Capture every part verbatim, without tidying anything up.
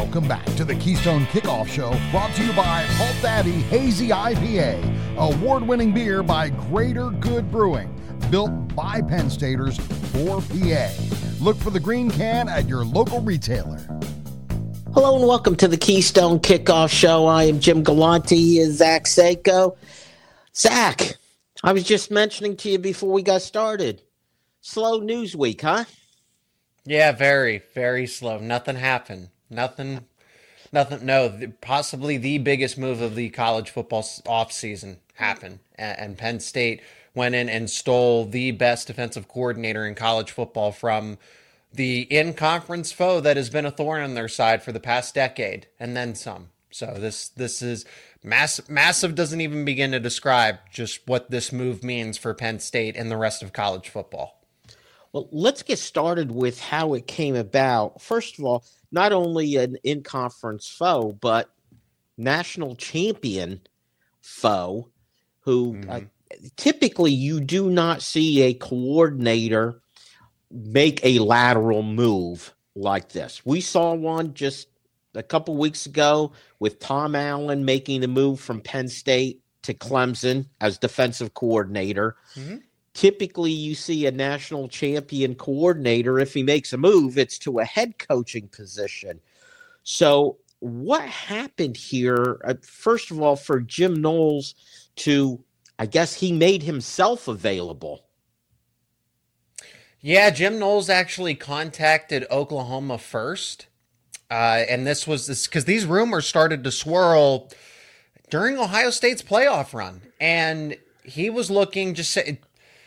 Welcome back to the Keystone Kickoff Show, brought to you by Halt Daddy Hazy I P A, award-winning beer by Greater Good Brewing, built by Penn Staters for P A. Look for the green can at your local retailer. Hello and welcome to the Keystone Kickoff Show. I am Jim Galante. He is Zach Seiko. Zach, I was just mentioning to you before we got started. Slow news week, huh? Yeah, very, very slow. Nothing happened. Nothing, nothing. No, the, possibly the biggest move of the college football offseason happened. And, and Penn State went in and stole the best defensive coordinator in college football from the in-conference foe that has been a thorn on their side for the past decade, and then some. So this this is massive. Massive doesn't even begin to describe just what this move means for Penn State and the rest of college football. Well, let's get started with how it came about. First of all, not only an in-conference foe, but national champion foe who mm-hmm. uh, typically you do not see a coordinator make a lateral move like this. We saw one just a couple weeks ago with Tom Allen making the move from Penn State to Clemson as defensive coordinator. Mm-hmm. Typically, you see a national champion coordinator, if he makes a move, it's to a head coaching position. So what happened here, uh, first of all, for Jim Knowles to, I guess he made himself available. Yeah, Jim Knowles actually contacted Oklahoma first. Uh, and this was this because these rumors started to swirl during Ohio State's playoff run. And he was looking, just say,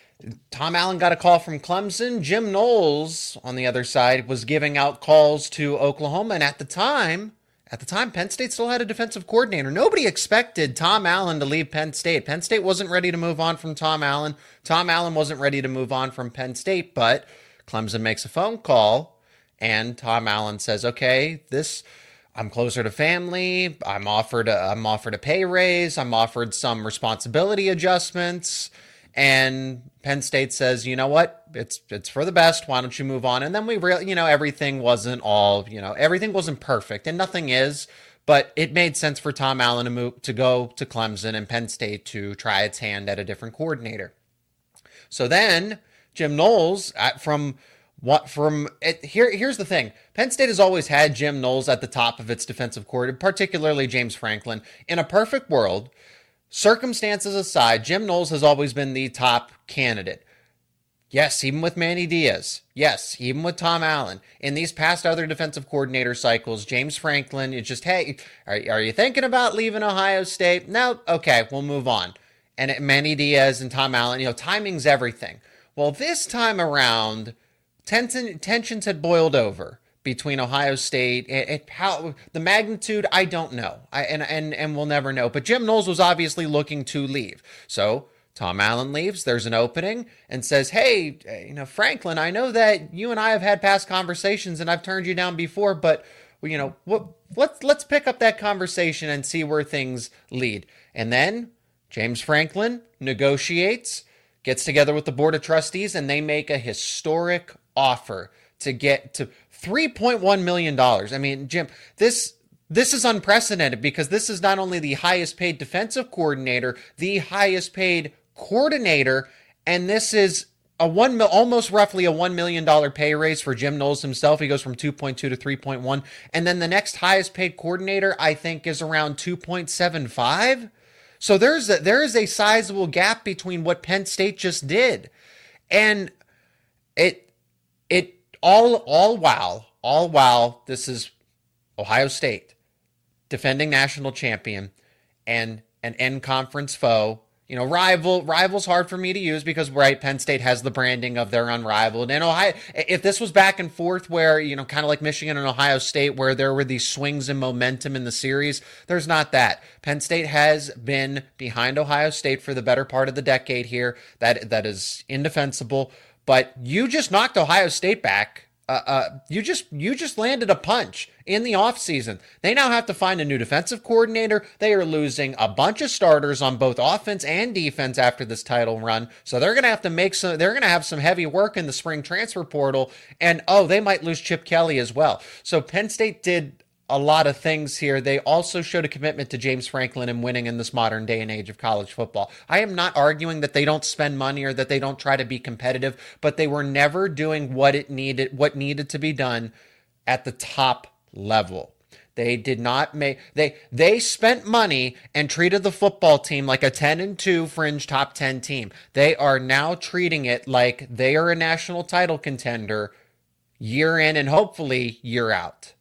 Tom Allen got a call from Clemson. Jim Knowles, on the other side, was giving out calls to Oklahoma. And at the time, at the time, Penn State still had a defensive coordinator. Nobody expected Tom Allen to leave Penn State. Penn State wasn't ready to move on from Tom Allen. Tom Allen wasn't ready to move on from Penn State, but Clemson makes a phone call, and Tom Allen says, okay, this, I'm closer to family. I'm offered a, I'm offered a pay raise. I'm offered some responsibility adjustments. And Penn State says, you know what, it's it's for the best. Why don't you move on? And then we really, you know, everything wasn't all, you know, everything wasn't perfect, and nothing is. But it made sense for Tom Allen to move to go to Clemson and Penn State to try its hand at a different coordinator. So then Jim Knowles, at, from what from it, here, here's the thing: Penn State has always had Jim Knowles at the top of its defensive coordinator, particularly James Franklin. In a perfect world, circumstances aside, Jim Knowles has always been the top candidate. Yes, even with Manny Diaz. Yes, even with Tom Allen. In these past other defensive coordinator cycles, James Franklin is just, hey, are, are you thinking about leaving Ohio State? No? Okay, we'll move on. And it, Manny Diaz and Tom Allen, you know, timing's everything. Well, this time around, tension, tensions had boiled over between Ohio State and, and how the magnitude, I don't know. I, and, and, and we'll never know. But Jim Knowles was obviously looking to leave. So Tom Allen leaves. There's an opening and says, hey, you know, Franklin, I know that you and I have had past conversations and I've turned you down before, but you know, what, let's, let's pick up that conversation and see where things lead. And then James Franklin negotiates, gets together with the board of trustees, and they make a historic offer to get to three point one million dollars. I mean, Jim, this this is unprecedented because this is not only the highest paid defensive coordinator, the highest paid coordinator, and this is a one mil, almost roughly a one million dollars pay raise for Jim Knowles himself. He goes from two point two to three point one. And then the next highest paid coordinator, I think, is around two point seven five. So there's a, there is a sizable gap between what Penn State just did. And it it all all while all while this is Ohio State, defending national champion, and an in-conference foe. You know, rival, rival's hard for me to use because, right, Penn State has the branding of their unrivaled. And Ohio, if this was back and forth where, you know, kind of like Michigan and Ohio State, where there were these swings in momentum in the series, there's not that. Penn State has been behind Ohio State for the better part of the decade here. That that is indefensible. But you just knocked Ohio State back. Uh, uh, you just you just landed a punch in the offseason. They now have to find a new defensive coordinator. They are losing a bunch of starters on both offense and defense after this title run. So they're going to have to make some, they're going to have some heavy work in the spring transfer portal. And, oh, they might lose Chip Kelly as well. So Penn State did a lot of things here. They also showed a commitment to James Franklin and winning in this modern day and age of college football. I am not arguing that they don't spend money or that they don't try to be competitive, but they were never doing what it needed, what needed to be done at the top level. They did not make they they spent money and treated the football team like a ten and two fringe top ten team. They are now treating it like they are a national title contender year in and hopefully year out.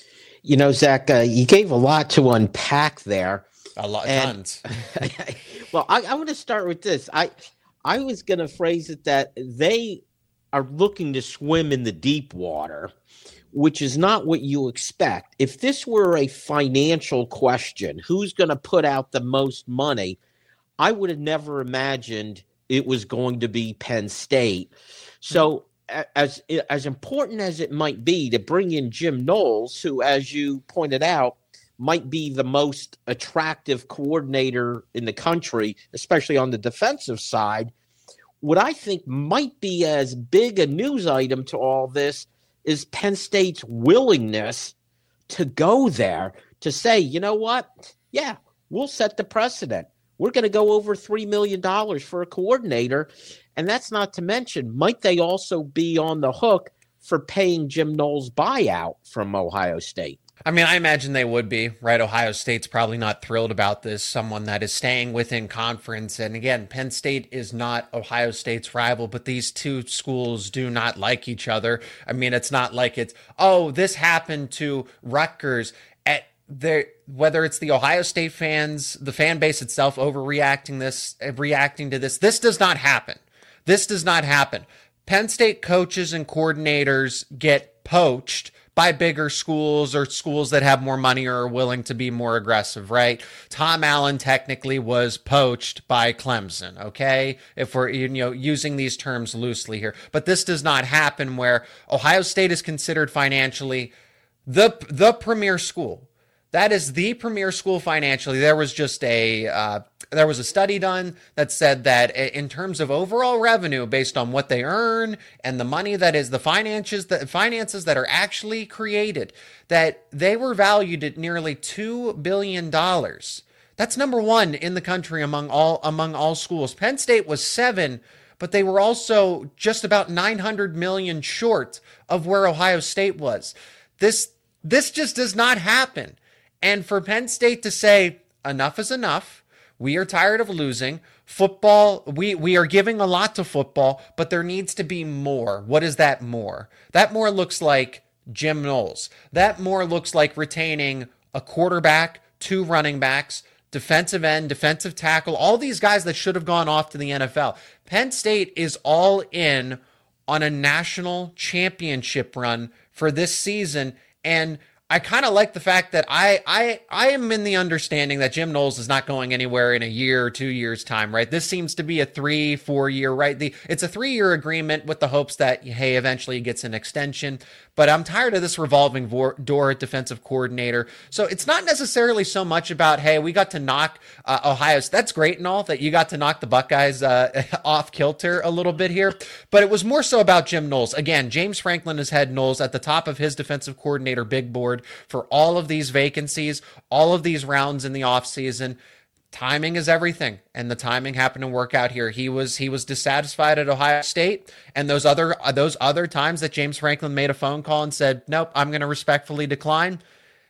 You know, Zach, uh, you gave a lot to unpack there. A lot, and, tons. Well, I, I want to start with this. I I was going to phrase it that they are looking to swim in the deep water, which is not what you expect. If this were a financial question, who's going to put out the most money, I would have never imagined it was going to be Penn State. So as as important as it might be to bring in Jim Knowles, who, as you pointed out, might be the most attractive coordinator in the country, especially on the defensive side, what I think might be as big a news item to all this is Penn State's willingness to go there, to say, you know what? Yeah, we'll set the precedent. We're going to go over three million dollars for a coordinator. And that's not to mention, might they also be on the hook for paying Jim Knowles' buyout from Ohio State? I mean, I imagine they would be, right? Ohio State's probably not thrilled about this, someone that is staying within conference. And again, Penn State is not Ohio State's rival, but these two schools do not like each other. I mean, it's not like it's, oh, this happened to Rutgers. At their, whether it's the Ohio State fans, the fan base itself overreacting this, reacting to this, this does not happen. This does not happen. Penn State coaches and coordinators get poached by bigger schools or schools that have more money or are willing to be more aggressive, right? Tom Allen technically was poached by Clemson, okay? If we're, you know, using these terms loosely here. But this does not happen where Ohio State is considered financially the the premier school. That is the premier school financially. There was just a uh, there was a study done that said that in terms of overall revenue, based on what they earn and the money that is the finances that finances that are actually created, that they were valued at nearly two billion dollars. That's number one in the country among all among all schools. Penn State was seven, but they were also just about nine hundred million short of where Ohio State was. This this just does not happen. And for Penn State to say, enough is enough, we are tired of losing, football, we, we are giving a lot to football, but there needs to be more. What is that more? That more looks like Jim Knowles. That more looks like retaining a quarterback, two running backs, defensive end, defensive tackle, all these guys that should have gone off to the N F L. Penn State is all in on a national championship run for this season, and I kind of like the fact that I, I I am in the understanding that Jim Knowles is not going anywhere in a year or two years' time, right? This seems to be a three, four year, right? The It's a three-year agreement with the hopes that, hey, eventually he gets an extension. But I'm tired of this revolving door at defensive coordinator. So it's not necessarily so much about, hey, we got to knock uh, Ohio. That's great and all that you got to knock the Buckeyes uh, off kilter a little bit here. But it was more so about Jim Knowles. Again, James Franklin has had Knowles at the top of his defensive coordinator big board for all of these vacancies, all of these rounds in the offseason. Timing is everything, and the timing happened to work out here. He was he was dissatisfied at Ohio State, and those other those other times that James Franklin made a phone call and said, "Nope, I'm going to respectfully decline."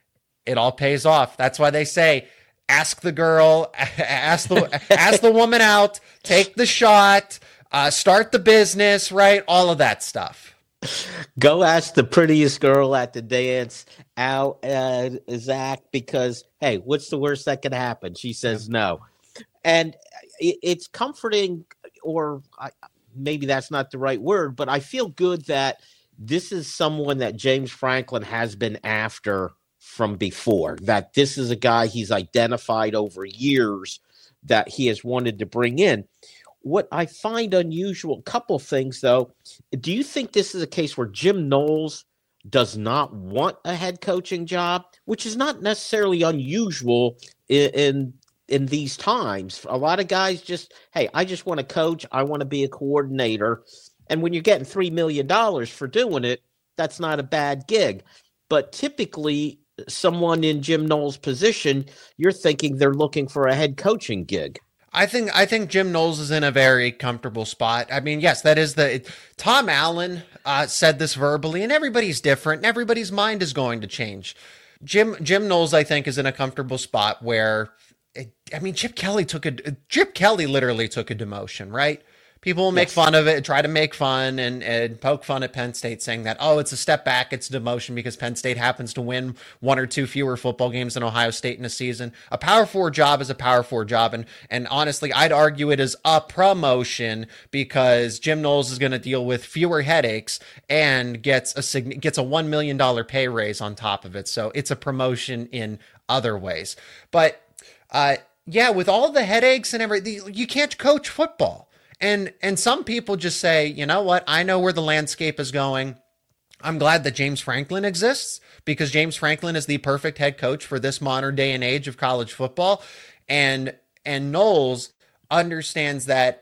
It all pays off. That's why they say, "Ask the girl, ask the ask the woman out, take the shot, uh, start the business," right? All of that stuff. Go ask the prettiest girl at the dance out, uh, Zach, because, hey, what's the worst that could happen? She says no. And it's comforting, or maybe that's not the right word, but I feel good that this is someone that James Franklin has been after from before, that this is a guy he's identified over years that he has wanted to bring in. What I find unusual, couple things though, do you think this is a case where Jim Knowles does not want a head coaching job, which is not necessarily unusual in, in in these times? A lot of guys just, hey, I just want to coach, I want to be a coordinator, and when you're getting three million dollars for doing it, that's not a bad gig. But typically, someone in Jim Knowles' position, you're thinking they're looking for a head coaching gig. I think I think Jim Knowles is in a very comfortable spot. I mean, yes, that is the Tom Allen uh, said this verbally, and everybody's different, and everybody's mind is going to change. Jim Jim Knowles, I think, is in a comfortable spot where, it, I mean, Chip Kelly took a Chip Kelly literally took a demotion, right? People will make yes. fun of it, try to make fun and, and poke fun at Penn State, saying that, oh, it's a step back, it's a demotion because Penn State happens to win one or two fewer football games than Ohio State in a season. A Power Four job is a Power Four job, and and honestly, I'd argue it is a promotion because Jim Knowles is going to deal with fewer headaches and gets a gets a one million dollars pay raise on top of it. So it's a promotion in other ways. But uh, yeah, with all the headaches and everything, you can't coach football. And and some people just say, you know what, I know where the landscape is going. I'm glad that James Franklin exists because James Franklin is the perfect head coach for this modern day and age of college football. And and Knowles understands that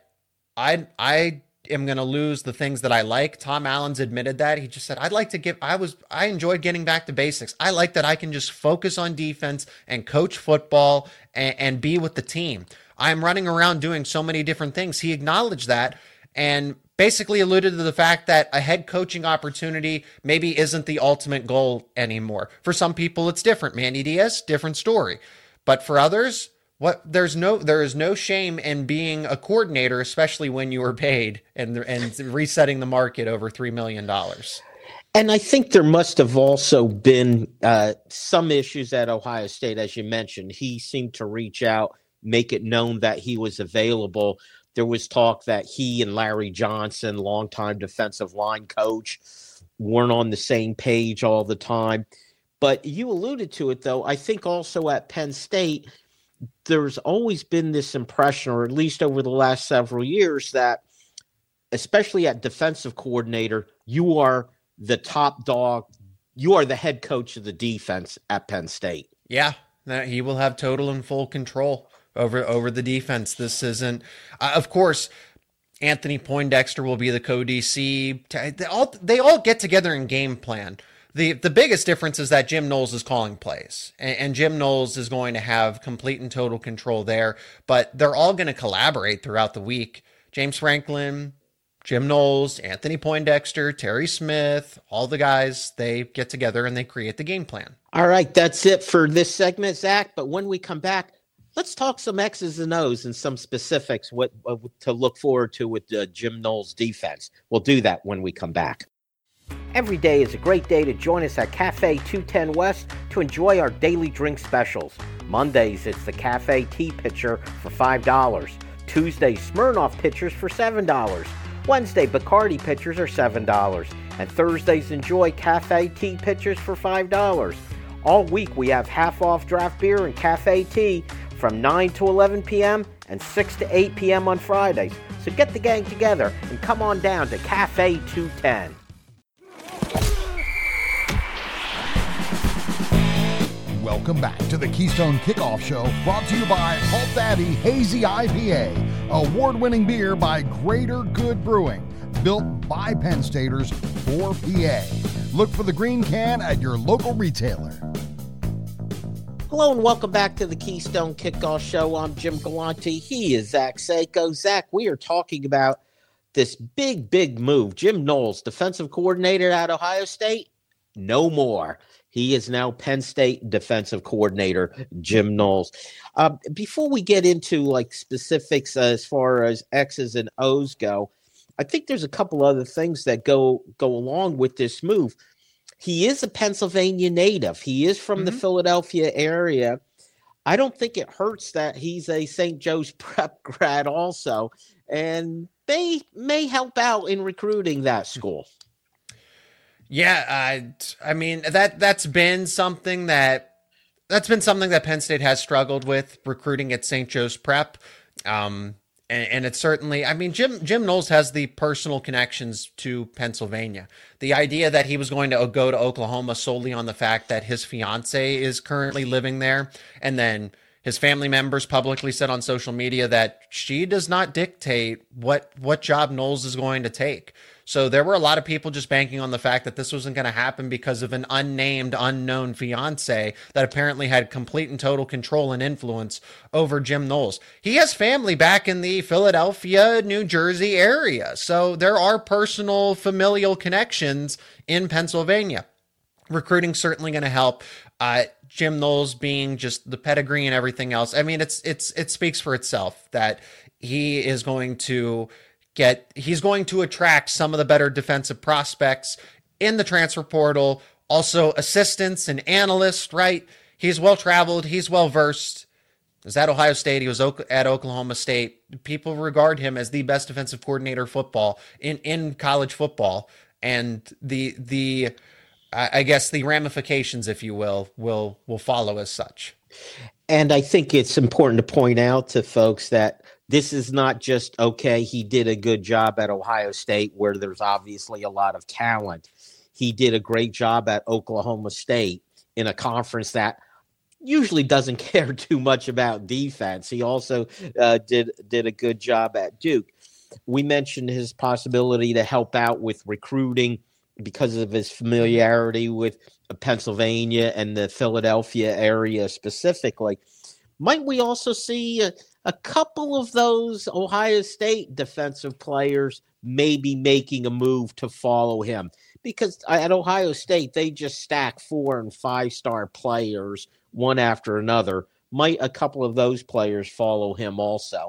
I I am going to lose the things that I like. Tom Allen's admitted that. He just said, I'd like to give, I was, I enjoyed getting back to basics. I like that I can just focus on defense and coach football and, and be with the team. I'm running around doing so many different things. He acknowledged that and basically alluded to the fact that a head coaching opportunity maybe isn't the ultimate goal anymore. For some people, it's different. Manny Diaz, different story. But for others, what there's no there is no shame in being a coordinator, especially when you are paid and and resetting the market over three million dollars. And I think there must have also been uh, some issues at Ohio State, as you mentioned. He seemed to reach out, make it known that he was available. There was talk that he and Larry Johnson, longtime defensive line coach, weren't on the same page all the time. But you alluded to it, though. I think also at Penn State, there's always been this impression, or at least over the last several years, that especially at defensive coordinator, you are the top dog. You are the head coach of the defense at Penn State. Yeah, he will have total and full control over over the defense. This isn't, uh, of course, Anthony Poindexter will be the co-D C. They all, they all get together and game plan. The the biggest difference is that Jim Knowles is calling plays, and, and Jim Knowles is going to have complete and total control there, but they're all going to collaborate throughout the week. James Franklin, Jim Knowles, Anthony Poindexter, Terry Smith, all the guys, they get together and they create the game plan. All right, that's it for this segment, Zach, but when we come back, let's talk some X's and O's and some specifics what, what to look forward to with uh, Jim Knowles' defense. We'll do that when we come back. Every day is a great day to join us at Cafe two ten West to enjoy our daily drink specials. Mondays, it's the Cafe Tea Pitcher for five dollars. Tuesdays, Smirnoff Pitchers for seven dollars. Wednesday, Bacardi Pitchers are seven dollars. And Thursdays, enjoy Cafe Tea Pitchers for five dollars. All week, we have half-off draft beer and cafe tea from nine to eleven p.m. and six to eight p.m. on Fridays. So get the gang together and come on down to Cafe two ten. Welcome back to the Keystone Kickoff Show, brought to you by Halt Daddy Hazy I P A, award-winning beer by Greater Good Brewing, built by Penn Staters for P A. Look for the green can at your local retailer. Hello and welcome back to the Keystone Kickoff Show. I'm Jim Galante. He is Zach Seiko. Zach, we are talking about this big, big move. Jim Knowles, defensive coordinator at Ohio State, no more. He is now Penn State defensive coordinator, Jim Knowles. Uh, before we get into like specifics as far as X's and O's go, I think there's a couple other things that go go along with this move. He is a Pennsylvania native. He is from mm-hmm. the Philadelphia area. I don't think it hurts that he's a Saint Joe's Prep grad also, and may may help out in recruiting that school. Yeah, I, I mean that that's been something that that's been something that Penn State has struggled with, recruiting at Saint Joe's Prep, um, and, and it's certainly. I mean, Jim Jim Knowles has the personal connections to Pennsylvania. The idea that he was going to go to Oklahoma solely on the fact that his fiance is currently living there, and then His family members publicly said on social media that she does not dictate what what job Knowles is going to take. So there were a lot of people just banking on the fact that this wasn't going to happen because of an unnamed, unknown fiance that apparently had complete and total control and influence over Jim Knowles. He has family back in the Philadelphia, New Jersey area. So there are personal, familial connections in Pennsylvania. Recruiting certainly going to help. Uh, Jim Knowles being just the pedigree and everything else. I mean, it's it's it speaks for itself that he is going to get he's going to attract some of the better defensive prospects in the transfer portal. Also, assistants and analysts. Right? He's well traveled. He's well versed. He was at Ohio State. He was at Oklahoma State. People regard him as the best defensive coordinator of football in in college football, and the the. I guess the ramifications, if you will, will will follow as such. And I think it's important to point out to folks that this is not just, okay, he did a good job at Ohio State where there's obviously a lot of talent. He did a great job at Oklahoma State in a conference that usually doesn't care too much about defense. He also uh, did did a good job at Duke. We mentioned his possibility to help out with recruiting because of his familiarity with Pennsylvania and the Philadelphia area specifically. Might we also see a, a couple of those Ohio State defensive players maybe making a move to follow him? Because at Ohio State, they just stack four and five-star players one after another. Might a couple of those players follow him also?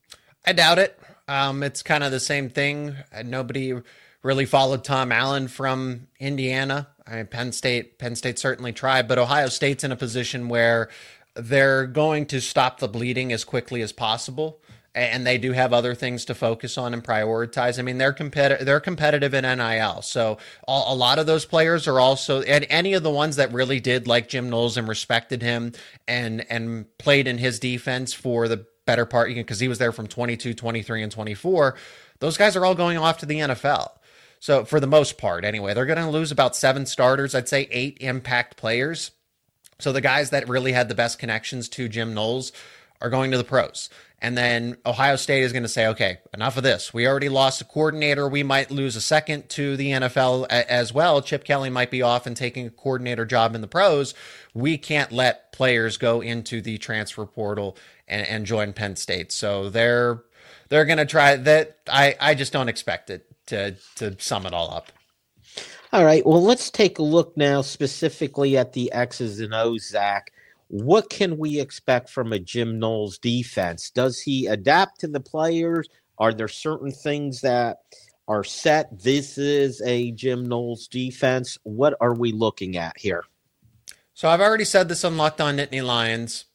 I doubt it. Um, it's kind of the same thing. Nobody really followed Tom Allen from Indiana. I mean, Penn State, Penn State certainly tried, but Ohio State's in a position where they're going to stop the bleeding as quickly as possible, and they do have other things to focus on and prioritize. I mean, they're competitive. They're competitive in N I L, so a lot of those players are also, and any of the ones that really did like Jim Knowles and respected him and and played in his defense for the better part, because he was there from twenty-two, twenty-three, and twenty-four. Those guys are all going off to the N F L. So for the most part, anyway, they're going to lose about seven starters. I'd say eight impact players. So the guys that really had the best connections to Jim Knowles are going to the pros. And then Ohio State is going to say, okay, enough of this. We already lost a coordinator. We might lose a second to the N F L a- as well. Chip Kelly might be off and taking a coordinator job in the pros. We can't let players go into the transfer portal and, and join Penn State. So they're they're going to try that. I, I just don't expect it to to sum it all up. All right. Well, let's take a look now specifically at the X's and O's, Zach. What can we expect from a Jim Knowles defense? Does he adapt to the players? Are there certain things that are set? This is a Jim Knowles defense. What are we looking at here? So I've already said this on Locked On Nittany Lions.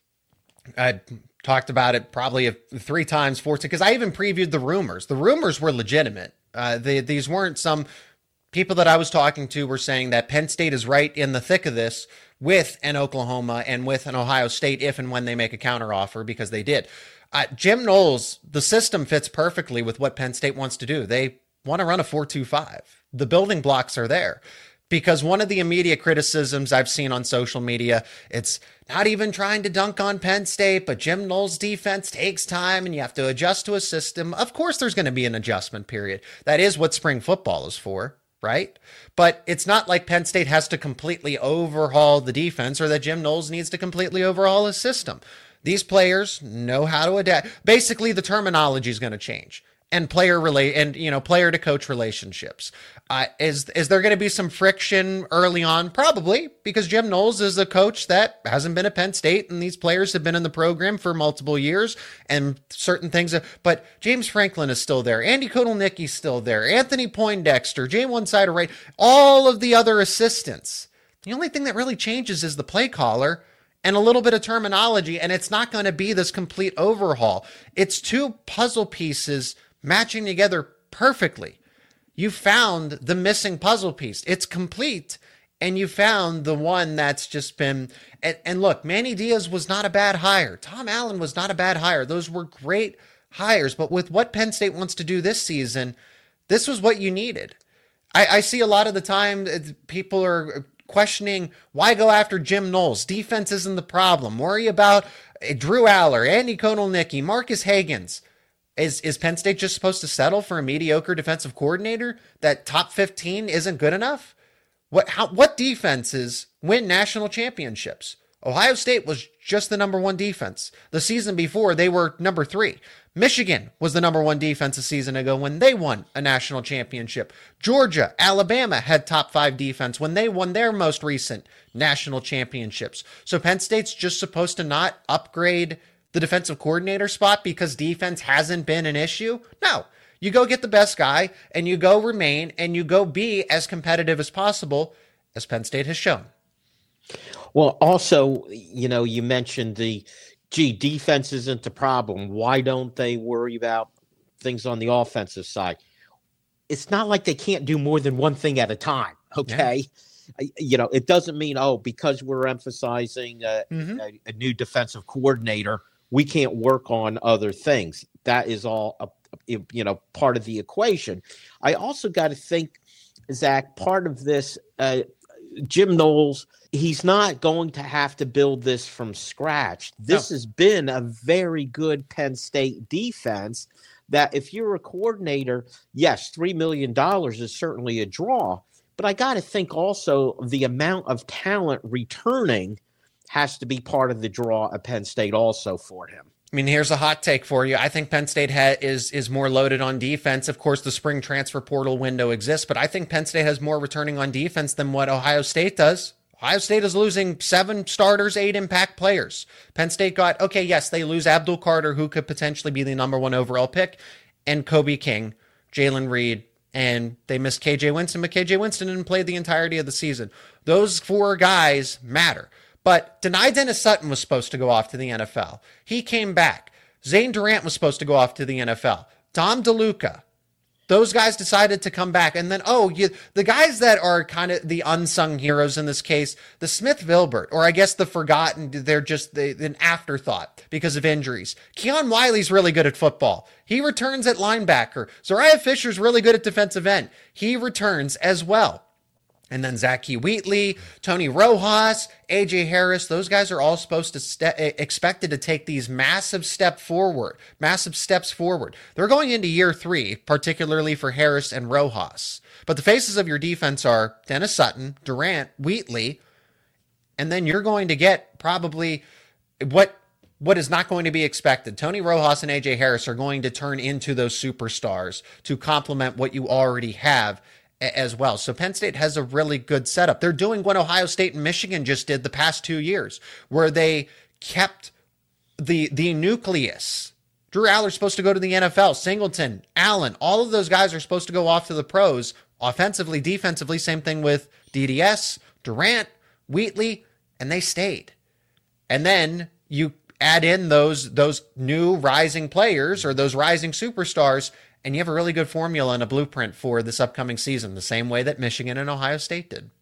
I talked about it probably three times, four times, because I even previewed the rumors. The rumors were legitimate. Uh, they, these weren't some people that I was talking to were saying that Penn State is right in the thick of this with an Oklahoma and with an Ohio State if and when they make a counteroffer, because they did. Uh, Jim Knowles, the system fits perfectly with what Penn State wants to do. They want to run a four two five. The building blocks are there. Because one of the immediate criticisms I've seen on social media, it's not even trying to dunk on Penn State, but Jim Knowles' defense takes time and you have to adjust to a system. Of course, there's going to be an adjustment period. That is what spring football is for, right? But it's not like Penn State has to completely overhaul the defense or that Jim Knowles needs to completely overhaul his system. These players know how to adapt. Basically, the terminology is going to change. And player relate and you know player to coach relationships. Uh, is is there going to be some friction early on? Probably, because Jim Knowles is a coach that hasn't been at Penn State, and these players have been in the program for multiple years, and certain things. But James Franklin is still there. Andy Kotelnicki's still there. Anthony Poindexter, Jay One Sider, right? All of the other assistants. The only thing that really changes is the play caller and a little bit of terminology, and it's not going to be this complete overhaul. It's two puzzle pieces matching together perfectly. You found the missing puzzle piece. It's complete, and you found the one that's just been... And, and look, Manny Diaz was not a bad hire. Tom Allen was not a bad hire. Those were great hires, but with what Penn State wants to do this season, this was what you needed. I, I see a lot of the time people are questioning, why go after Jim Knowles? Defense isn't the problem. Worry about Drew Aller, Andy Kotelnicki, Marcus Hagans. Is is Penn State just supposed to settle for a mediocre defensive coordinator? That top fifteen isn't good enough? What how what defenses win national championships? Ohio State was just the number one defense. The season before, they were number three. Michigan was the number one defense a season ago when they won a national championship. Georgia, Alabama had top five defense when they won their most recent national championships. So Penn State's just supposed to not upgrade the defensive coordinator spot because defense hasn't been an issue? No. You go get the best guy, and you go remain, and you go be as competitive as possible, as Penn State has shown. Well, also, you know, you mentioned the, gee, defense isn't the problem. Why don't they worry about things on the offensive side? It's not like they can't do more than one thing at a time, okay? Yeah. You know, it doesn't mean, oh, because we're emphasizing a, mm-hmm. a, a new defensive coordinator, we can't work on other things. That is all, a, you know, part of the equation. I also got to think, Zach, part of this, uh, Jim Knowles, he's not going to have to build this from scratch. This no. has been a very good Penn State defense that if you're a coordinator, yes, three million dollars is certainly a draw. But I got to think also the amount of talent returning has to be part of the draw at Penn State also for him. I mean, here's a hot take for you. I think Penn State ha- is is more loaded on defense. Of course, the spring transfer portal window exists, but I think Penn State has more returning on defense than what Ohio State does. Ohio State is losing seven starters, eight impact players. Penn State got, okay, yes, they lose Abdul Carter, who could potentially be the number one overall pick, and Kobe King, Jalen Reed, and they missed K J Winston, but K J Winston didn't play the entirety of the season. Those four guys matter. But Dani Dennis Sutton was supposed to go off to the N F L. He came back. Zane Durant was supposed to go off to the N F L. Tom DeLuca. Those guys decided to come back. And then, oh, you, the guys that are kind of the unsung heroes in this case, the Smith-Vilbert, or I guess the forgotten, they're just the, an afterthought because of injuries. Keon Wiley's really good at football. He returns at linebacker. Zariah Fisher's really good at defensive end. He returns as well. And then Zachy Wheatley, Tony Rojas, A J Harris, those guys are all supposed to ste- expected to take these massive step forward, massive steps forward. They're going into year three, particularly for Harris and Rojas. But the faces of your defense are Dennis Sutton, Durant, Wheatley, and then you're going to get probably what what is not going to be expected. Tony Rojas and A J Harris are going to turn into those superstars to complement what you already have as well. So Penn State has a really good setup. They're doing what Ohio State and Michigan just did the past two years, where they kept the the nucleus. Drew Aller's supposed to go to the N F L. Singleton, Allen, all of those guys are supposed to go off to the pros. Offensively, defensively, same thing with D D S, Durant, Wheatley, and they stayed. And then you add in those those new rising players or those rising superstars, and you have a really good formula and a blueprint for this upcoming season, the same way that Michigan and Ohio State did.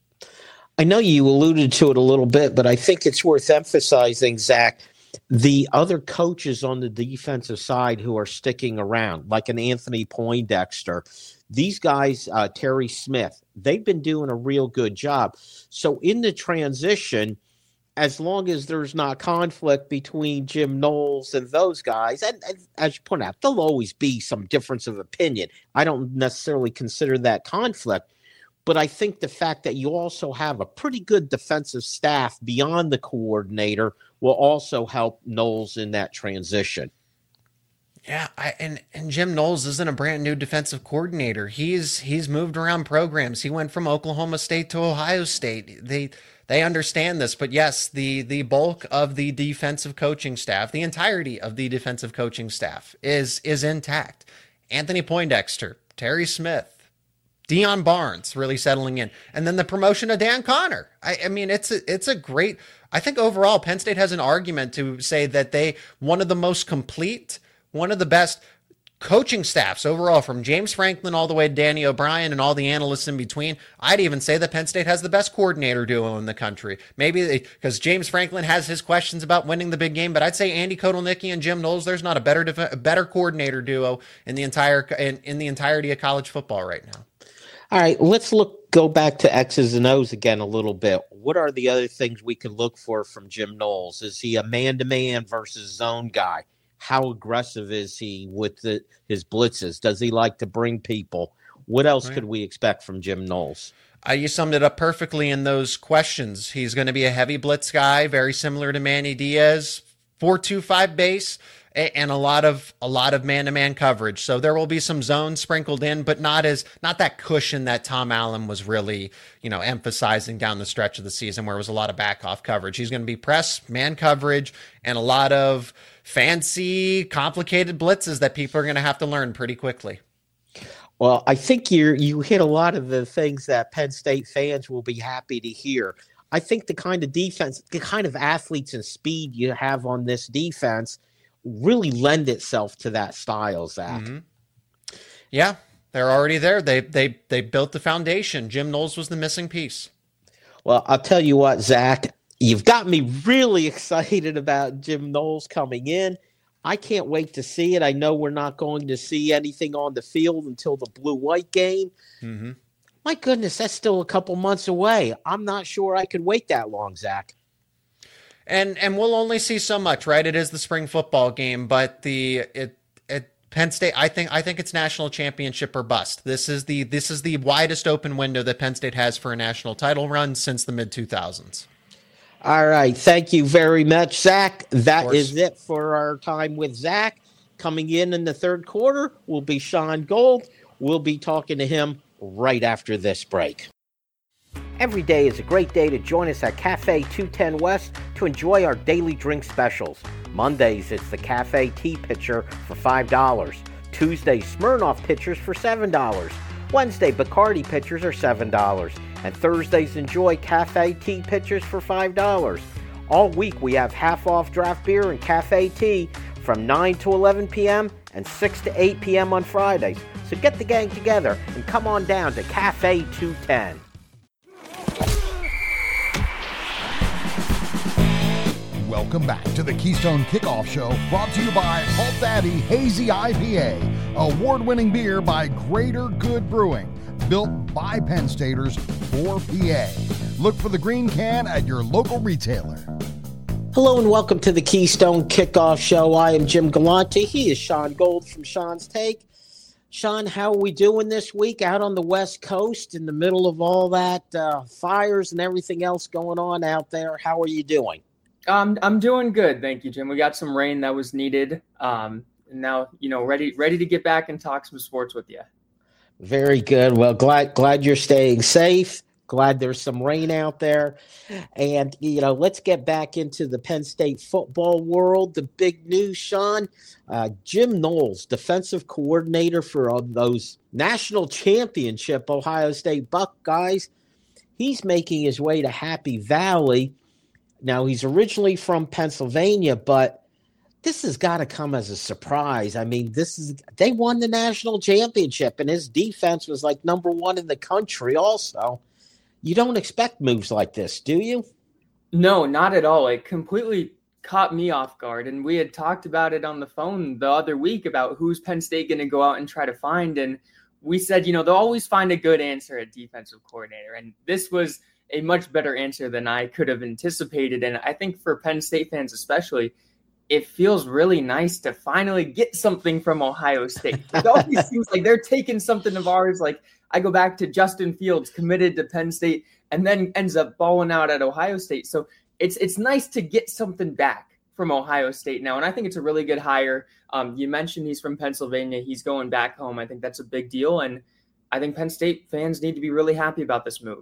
I know you alluded to it a little bit, but I think it's worth emphasizing, Zach, the other coaches on the defensive side who are sticking around, like an Anthony Poindexter. These guys, uh, Terry Smith, they've been doing a real good job. So in the transition, as long as there's not conflict between Jim Knowles and those guys, and, and as you point out, there'll always be some difference of opinion. I don't necessarily consider that conflict, but I think the fact that you also have a pretty good defensive staff beyond the coordinator will also help Knowles in that transition. Yeah, I, and and Jim Knowles isn't a brand new defensive coordinator. He's he's moved around programs. He went from Oklahoma State to Ohio State. They they understand this, but yes, the the bulk of the defensive coaching staff, the entirety of the defensive coaching staff is is intact. Anthony Poindexter, Terry Smith, Deion Barnes really settling in, and then the promotion of Dan Connor. I, I mean, it's a, it's a great. I think overall, Penn State has an argument to say that they one of the most complete, one of the best coaching staffs overall, from James Franklin all the way to Danny O'Brien and all the analysts in between. I'd even say that Penn State has the best coordinator duo in the country. Maybe because James Franklin has his questions about winning the big game, but I'd say Andy Kotelnicki and Jim Knowles, there's not a better def- better coordinator duo in the entire in, in the entirety of college football right now. All right, let's look go back to X's and O's again a little bit. What are the other things we can look for from Jim Knowles? Is he a man-to-man versus zone guy? How aggressive is he with the, his blitzes? Does he like to bring people? What else right. could we expect from Jim Knowles? Uh, you summed it up perfectly in those questions. He's going to be a heavy blitz guy, very similar to Manny Diaz, four two five base, and a lot of a lot of man-to-man coverage. So there will be some zones sprinkled in, but not as not that cushion that Tom Allen was really, you know, emphasizing down the stretch of the season, where it was a lot of back-off coverage. He's going to be press, man coverage, and a lot of fancy, complicated blitzes that people are going to have to learn pretty quickly. Well, I think you you hit a lot of the things that Penn State fans will be happy to hear. I think the kind of defense, the kind of athletes and speed you have on this defense really lend itself to that style, Zach. Mm-hmm. Yeah, they're already there. They they they built the foundation. Jim Knowles was the missing piece. Well, I'll tell you what, Zach, you've got me really excited about Jim Knowles coming in. I can't wait to see it. I know we're not going to see anything on the field until the blue-white game. Mm-hmm. My goodness, that's still a couple months away. I'm not sure I could wait that long, Zach. And and we'll only see so much, right? It is the spring football game, but the it it Penn State, I think I think it's national championship or bust. This is the this is the widest open window that Penn State has for a national title run since the mid two thousands. All right. Thank you very much, Zach. That is it for our time with Zach. Coming in in the third quarter will be Sean Gold. We'll be talking to him right after this break. Every day is a great day to join us at Cafe two ten West to enjoy our daily drink specials. Mondays, it's the Cafe Tea Pitcher for five dollars. Tuesday, Smirnoff Pitchers for seven dollars. Wednesday, Bacardi Pitchers are seven dollars. And Thursdays, enjoy Cafe Tea Pitchers for five dollars. All week, we have half-off draft beer and cafe tea from nine to eleven p.m. and six to eight p.m. on Fridays. So get the gang together and come on down to Cafe two ten. Welcome back to the Keystone Kickoff Show, brought to you by Halt Daddy Hazy I P A, award-winning beer by Greater Good Brewing, built by Penn Staters for P A. Look for the green can at your local retailer. Hello and welcome to the Keystone Kickoff Show. I am Jim Galante. He is Sean Gold from Sean's Take. Sean, how are we doing this week out on the West Coast in the middle of all that uh, fires and everything else going on out there? How are you doing? Um, I'm doing good, thank you, Jim. We got some rain that was needed. Um, and now, you know, ready ready to get back and talk some sports with you. Very good. Well, glad glad you're staying safe. Glad there's some rain out there. And, you know, let's get back into the Penn State football world. The big news, Sean, uh, Jim Knowles, defensive coordinator for uh, those national championship Ohio State Buckeyes. He's making his way to Happy Valley. Now, he's originally from Pennsylvania, but this has got to come as a surprise. I mean, this is they won the national championship, and his defense was like number one in the country also. You don't expect moves like this, do you? No, not at all. It completely caught me off guard, and we had talked about it on the phone the other week about who's Penn State going to go out and try to find, and we said, you know, they'll always find a good answer at defensive coordinator, and this was a much better answer than I could have anticipated. And I think for Penn State fans especially, it feels really nice to finally get something from Ohio State. It always seems like they're taking something of ours. Like I go back to Justin Fields, committed to Penn State, and then ends up balling out at Ohio State. So it's it's nice to get something back from Ohio State now. And I think it's a really good hire. Um, you mentioned he's from Pennsylvania. He's going back home. I think that's a big deal. And I think Penn State fans need to be really happy about this move.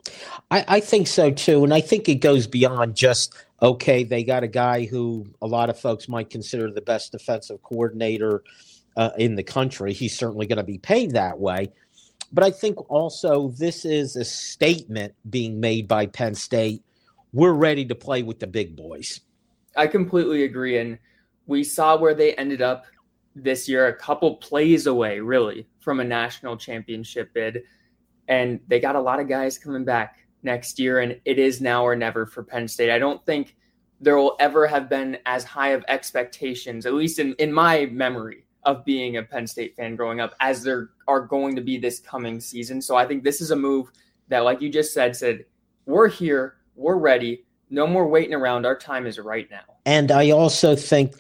I, I think so, too. And I think it goes beyond just, okay, they got a guy who a lot of folks might consider the best defensive coordinator uh, in the country. He's certainly going to be paid that way. But I think also this is a statement being made by Penn State. We're ready to play with the big boys. I completely agree. And we saw where they ended up this year, a couple plays away, really, from a national championship bid. And they got a lot of guys coming back next year, and it is now or never for Penn State. I don't think there will ever have been as high of expectations, at least in, in my memory, of being a Penn State fan growing up, as there are going to be this coming season. So I think this is a move that, like you just said, said, we're here, we're ready, no more waiting around. Our time is right now. And I also think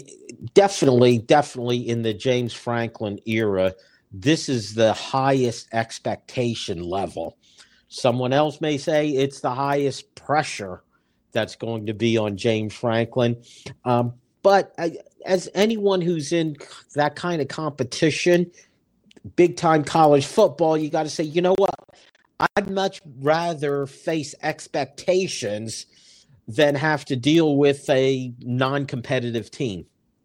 definitely, definitely in the James Franklin era, this is the highest expectation level. Someone else may say it's the highest pressure that's going to be on James Franklin. Um, but I, as anyone who's in that kind of competition, big time college football, you got to say, you know what? I'd much rather face expectations than have to deal with a non-competitive team.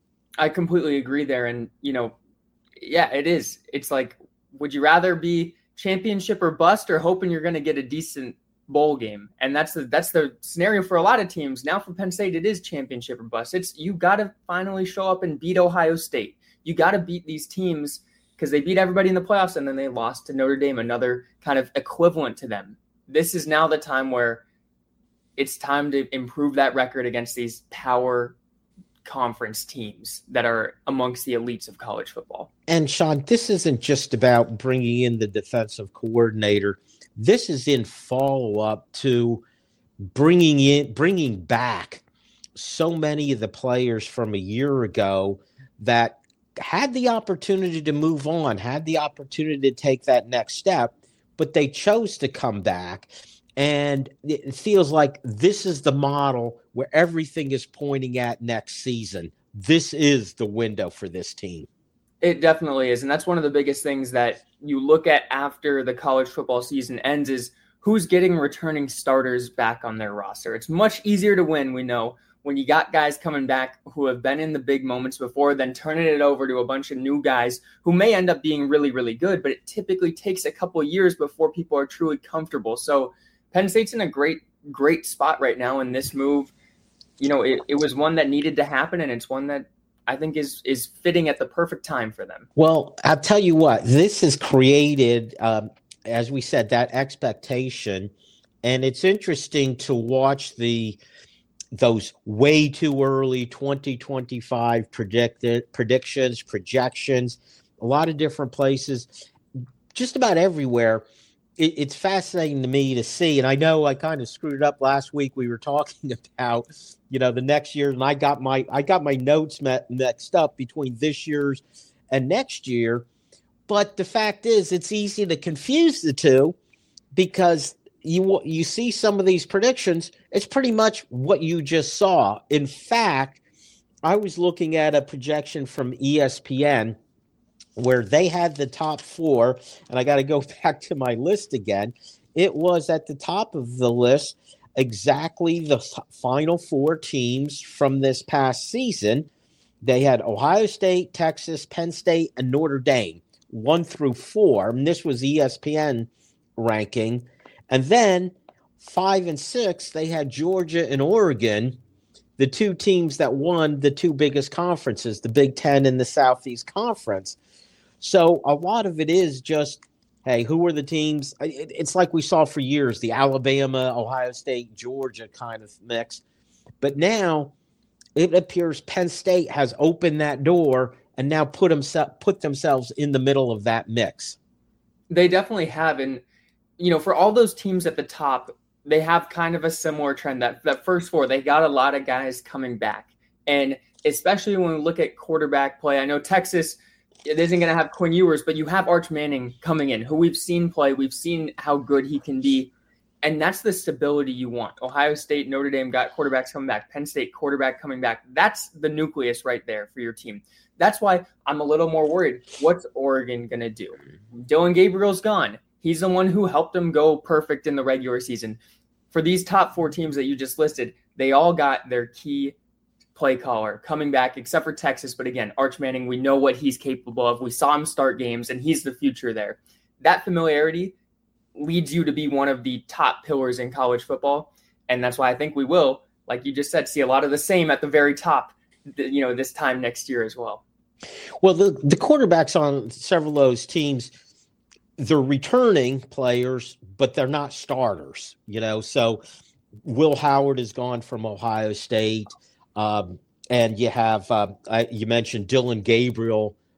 I completely agree there. And, you know, yeah, it is. It's like, would you rather be championship or bust, or hoping you're going to get a decent bowl game? And that's the that's the scenario for a lot of teams. Now for Penn State, it is championship or bust. It's you got to finally show up and beat Ohio State. You got to beat these teams because they beat everybody in the playoffs and then they lost to Notre Dame, another kind of equivalent to them. This is now the time where it's time to improve that record against these power conference teams that are amongst the elites of college football. And Sean, this isn't just about bringing in the defensive coordinator. This is in follow-up to bringing in, bringing back so many of the players from a year ago that had the opportunity to move on, had the opportunity to take that next step, but they chose to come back. And it feels like this is the model where everything is pointing at next season. This is the window for this team. It definitely is. And that's one of the biggest things that you look at after the college football season ends is who's getting returning starters back on their roster. It's much easier to win, we know, when you got guys coming back who have been in the big moments before, then turning it over to a bunch of new guys who may end up being really, really good, but it typically takes a couple of years before people are truly comfortable. So Penn State's in a great, great spot right now. And this move, you know, it, it was one that needed to happen. And it's one that I think is is fitting at the perfect time for them. Well, I'll tell you what, this has created, um, as we said, that expectation. And it's interesting to watch the those way too early twenty twenty-five predicted predictions, projections, a lot of different places, just about everywhere. It, it's fascinating to me to see. And I know I kind of screwed up last week. We were talking about, you know, the next year, and I got my I got my notes met, mixed up between this year's and next year. But the fact is, it's easy to confuse the two because you you see some of these predictions. It's pretty much what you just saw. In fact, I was looking at a projection from E S P N where they had the top four, and I got to go back to my list again. It was at the top of the list exactly the final four teams from this past season. They had Ohio State, Texas, Penn State, and Notre Dame, one through four. And this was E S P N ranking. And then five and six, they had Georgia and Oregon, the two teams that won the two biggest conferences, the Big Ten and the Southeast Conference. So a lot of it is just, hey, who are the teams? It's like we saw for years, the Alabama, Ohio State, Georgia kind of mix. But now it appears Penn State has opened that door and now put, themse- put themselves in the middle of that mix. They definitely have. And, you know, for all those teams at the top, they have kind of a similar trend. That, that first four, they got a lot of guys coming back. And especially when we look at quarterback play, I know Texas – it isn't going to have Quinn Ewers, but you have Arch Manning coming in, who we've seen play. We've seen how good he can be. And that's the stability you want. Ohio State, Notre Dame got quarterbacks coming back. Penn State quarterback coming back. That's the nucleus right there for your team. That's why I'm a little more worried. What's Oregon going to do? Dylan Gabriel's gone. He's the one who helped them go perfect in the regular season. For these top four teams that you just listed, they all got their key play caller coming back, except for Texas. But again, Arch Manning, we know what he's capable of. We saw him start games, and he's the future there. That familiarity leads you to be one of the top pillars in college football. And that's why I think we will, like you just said, see a lot of the same at the very top, you know, this time next year as well. Well, the, the quarterbacks on several of those teams, they're returning players, but they're not starters, you know. So Will Howard is gone from Ohio State. Um, and you have, uh, I, you mentioned Dylan Gabriel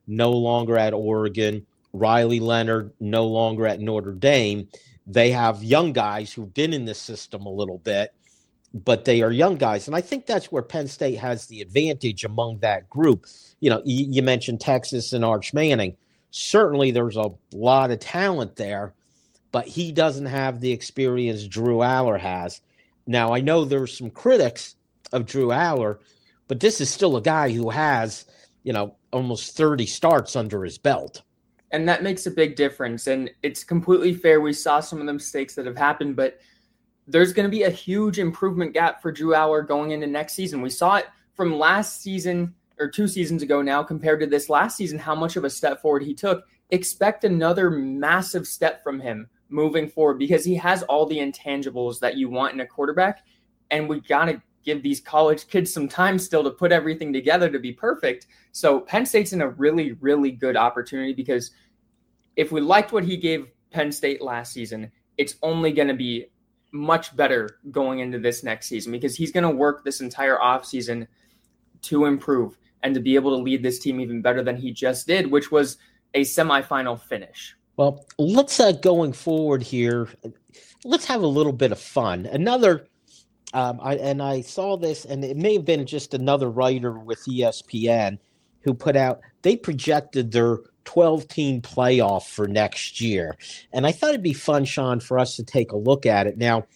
no longer at Oregon, Riley Leonard no longer at Notre Dame. They have young guys who've been in the system a little bit, but they are young guys. And I think that's where Penn State has the advantage among that group. You know, you, you mentioned Texas and Arch Manning. Certainly there's a lot of talent there, but he doesn't have the experience Drew Aller has. Now, I know there's some critics of Drew Aller, but this is still a guy who has, you know, almost thirty starts under his belt. And that makes a big difference. And it's completely fair. We saw some of the mistakes that have happened, but there's going to be a huge improvement gap for Drew Aller going into next season. We saw it from last season or two seasons ago now compared to this last season, how much of a step forward he took. Expect another massive step from him moving forward because he has all the intangibles that you want in a quarterback. And we got to give these college kids some time still to put everything together to be perfect. So Penn State's in a really, really good opportunity because if we liked what he gave Penn State last season, it's only going to be much better going into this next season because he's going to work this entire offseason to improve and to be able to lead this team even better than he just did, which was a semifinal finish. Well, let's uh, going forward here, let's have a little bit of fun. Another, um, I, and I saw this, and it may have been just another writer with E S P N who put out, they projected their twelve-team playoff for next year. And I thought it'd be fun, Sean, for us to take a look at it. Now,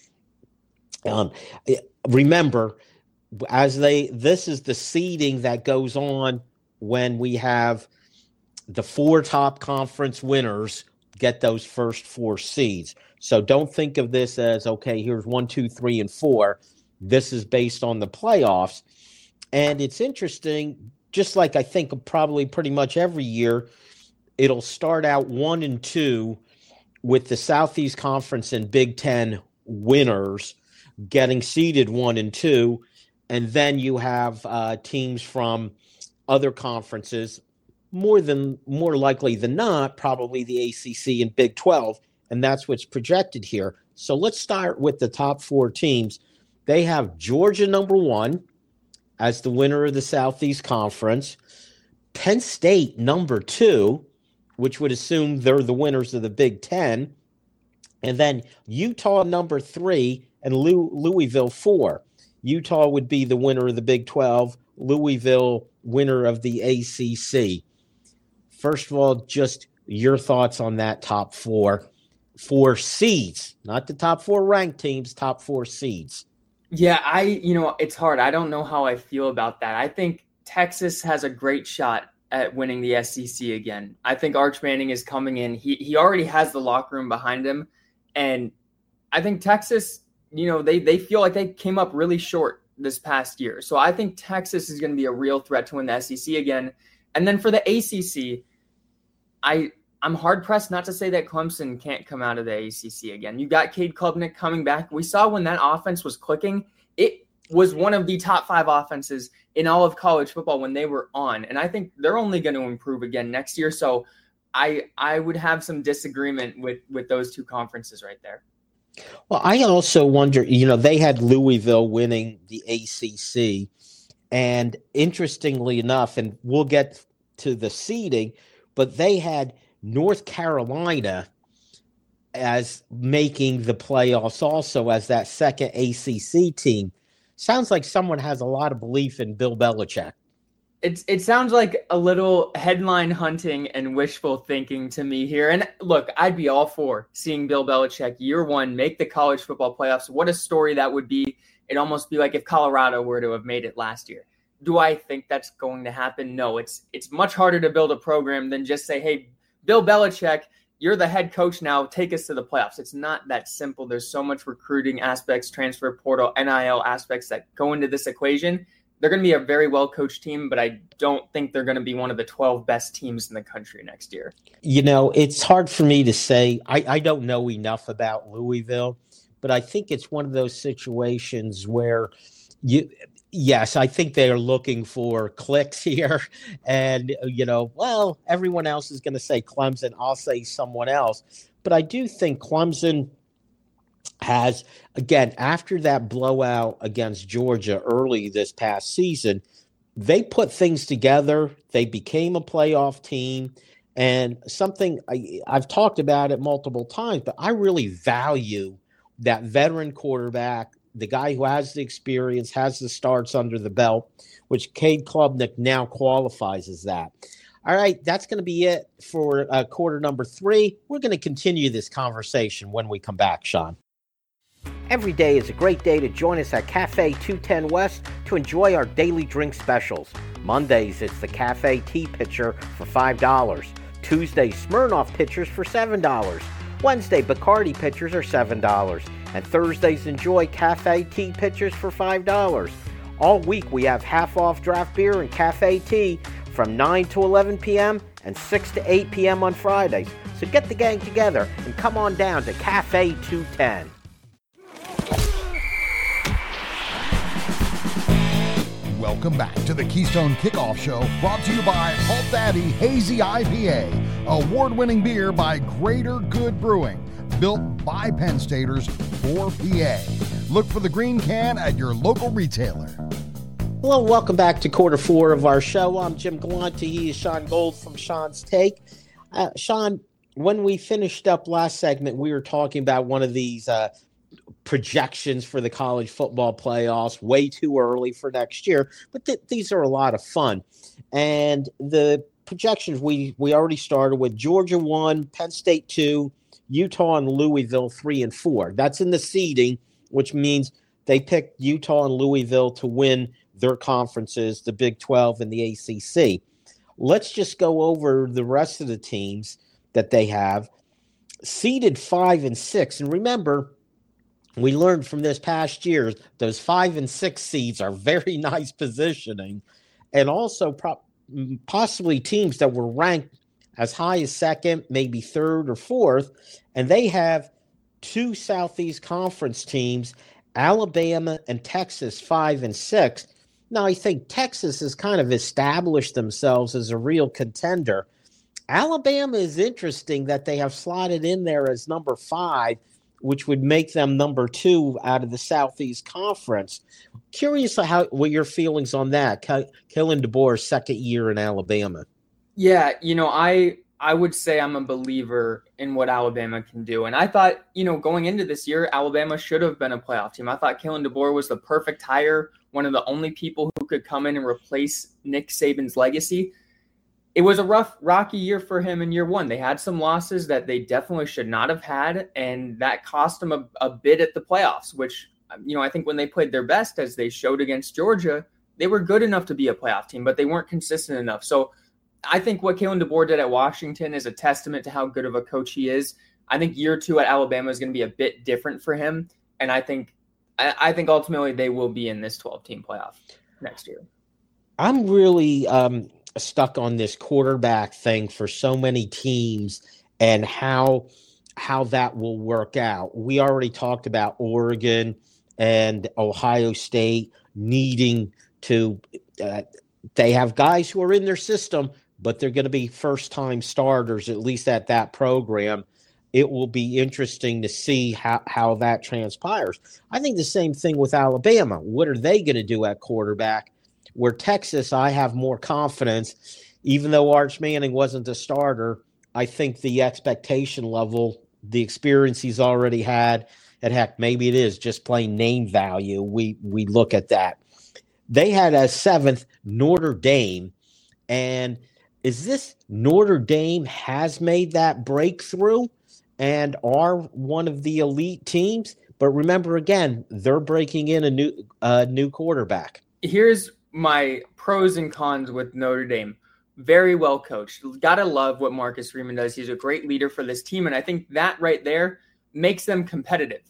um, remember, as they, this is the seeding that goes on when we have the four top conference winners get those first four seeds. So don't think of this as, okay, here's one, two, three, and four. This is based on the playoffs. And it's interesting, just like I think probably pretty much every year, it'll start out one and two with the Southeast Conference and Big Ten winners getting seeded one and two. And then you have uh, teams from other conferences, more than more likely than not, probably the A C C and Big twelve, and that's what's projected here. So let's start with the top four teams. They have Georgia number one as the winner of the Southeast Conference, Penn State number two, which would assume they're the winners of the Big Ten, and then Utah number three and Louisville four. Utah would be the winner of the Big twelve, Louisville winner of the A C C. First of all, just your thoughts on that top four, four seeds, not the top four ranked teams, top four seeds. Yeah, I, you know, it's hard. I don't know how I feel about that. I think Texas has a great shot at winning the S E C again. I think Arch Manning is coming in. He he already has the locker room behind him. And I think Texas, you know, they they feel like they came up really short this past year. So I think Texas is going to be a real threat to win the S E C again. And then for the A C C, I, I'm hard-pressed not to say that Clemson can't come out of the A C C again. You got Cade Klubnik coming back. We saw when that offense was clicking, it was one of the top five offenses in all of college football when they were on. And I think they're only going to improve again next year. So I I would have some disagreement with, with those two conferences right there. Well, I also wonder, you know, they had Louisville winning the A C C. And interestingly enough, and we'll get to the seeding, but they had North Carolina as making the playoffs also as that second A C C team. Sounds like someone has a lot of belief in Bill Belichick. It's, it sounds like a little headline hunting and wishful thinking to me here. And look, I'd be all for seeing Bill Belichick year one make the college football playoffs. What a story that would be. It'd almost be like if Colorado were to have made it last year. Do I think that's going to happen? No, it's it's much harder to build a program than just say, hey, Bill Belichick, you're the head coach now, take us to the playoffs. It's not that simple. There's so much recruiting aspects, transfer portal, N I L aspects that go into this equation. They're going to be a very well-coached team, but I don't think they're going to be one of the twelve best teams in the country next year. You know, it's hard for me to say. I, I don't know enough about Louisville, but I think it's one of those situations where you – yes, I think they are looking for clicks here. And, you know, well, everyone else is going to say Clemson. I'll say someone else. But I do think Clemson has, again, after that blowout against Georgia early this past season, they put things together. They became a playoff team. And something I, I've talked about it multiple times, but I really value that veteran quarterback, the guy who has the experience, has the starts under the belt, which Cade Klubnik now qualifies as that. All right, that's going to be it for uh, quarter number three. We're going to continue this conversation when we come back, Sean. Every day is a great day to join us at Cafe two ten West to enjoy our daily drink specials. Mondays, it's the Cafe Tea Pitcher for five dollars. Tuesday, Smirnoff Pitchers for seven dollars. Wednesday, Bacardi Pitchers are seven dollars. And Thursdays, enjoy Cafe Tea Pitchers for five dollars. All week, we have half-off draft beer and cafe tea from nine to eleven p.m. and six to eight p.m. on Fridays. So get the gang together and come on down to Cafe two ten. Welcome back to the Keystone Kickoff Show, brought to you by Halt Daddy Hazy I P A, award-winning beer by Greater Good Brewing, built by Penn Staters for P A. Look for the green can at your local retailer. Hello, welcome back to quarter four of our show. I'm Jim Galante. He is Sean Gold from Sean's Take. Uh, Sean, when we finished up last segment, we were talking about one of these uh, projections for the college football playoffs, way too early for next year, but th- these are a lot of fun. And the projections, we we already started with Georgia one, Penn State two, Utah and Louisville three and four. That's in the seeding, which means they picked Utah and Louisville to win their conferences, the Big twelve and the A C C. Let's just go over the rest of the teams that they have seeded five and six. And remember, we learned from this past year, those five and six seeds are very nice positioning, and also pro- possibly teams that were ranked as high as second, maybe third or fourth, and they have two Southeast Conference teams, Alabama and Texas, five and six. Now, I think Texas has kind of established themselves as a real contender. Alabama is interesting that they have slotted in there as number five, which would make them number two out of the Southeast Conference. Curious how what your feelings on that, Kalen DeBoer's second year in Alabama. Yeah, you know, I I would say I'm a believer in what Alabama can do. And I thought, you know, going into this year, Alabama should have been a playoff team. I thought Kalen DeBoer was the perfect hire, one of the only people who could come in and replace Nick Saban's legacy. It was a rough, rocky year for him in year one. They had some losses that they definitely should not have had, and that cost them a, a bit at the playoffs, which, you know, I think when they played their best, as they showed against Georgia, they were good enough to be a playoff team, but they weren't consistent enough. So I think what Kalen DeBoer did at Washington is a testament to how good of a coach he is. I think year two at Alabama is going to be a bit different for him, and I think I, I think ultimately they will be in this twelve-team playoff next year. I'm really um, – stuck on this quarterback thing for so many teams and how how that will work out. We already talked about Oregon and Ohio State needing to uh, they have guys who are in their system, but they're going to be first-time starters, at least at that program. It will be interesting to see how, how that transpires. I think the same thing with Alabama. What are they going to do at quarterback? Where Texas, I have more confidence. Even though Arch Manning wasn't a starter, I think the expectation level, the experience he's already had, and heck, maybe it is just plain name value. We we look at that. They had a seventh Notre Dame, and is this Notre Dame has made that breakthrough and are one of the elite teams? But remember, again, they're breaking in a new uh, new quarterback. Here's my pros and cons with Notre Dame. Very well coached. Gotta love what Marcus Freeman does. He's a great leader for this team, and I think that right there makes them competitive.